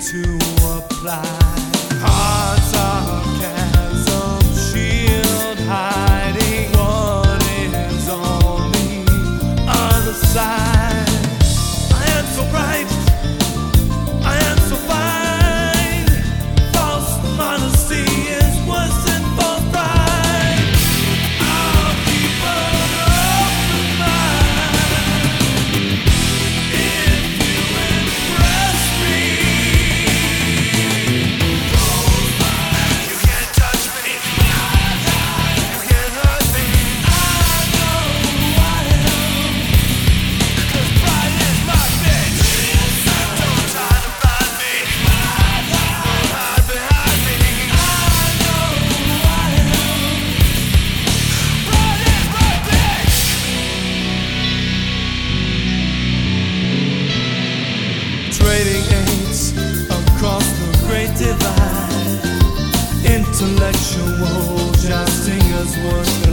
to apply. Hearts are chasm, shield hiding what is on the other side. I am so bright, I am so fine. False modesty is worse than false pride. I'll keep an open mind if you impress me. Close my eyes, you can't touch me. You can't hurt me. I know who I am, 'cause pride is my bitch. Don't try to find me. Don't hide behind me. I know who I am. Pride is my bitch. Trading aids across the great divide. Intellectual jousting us worth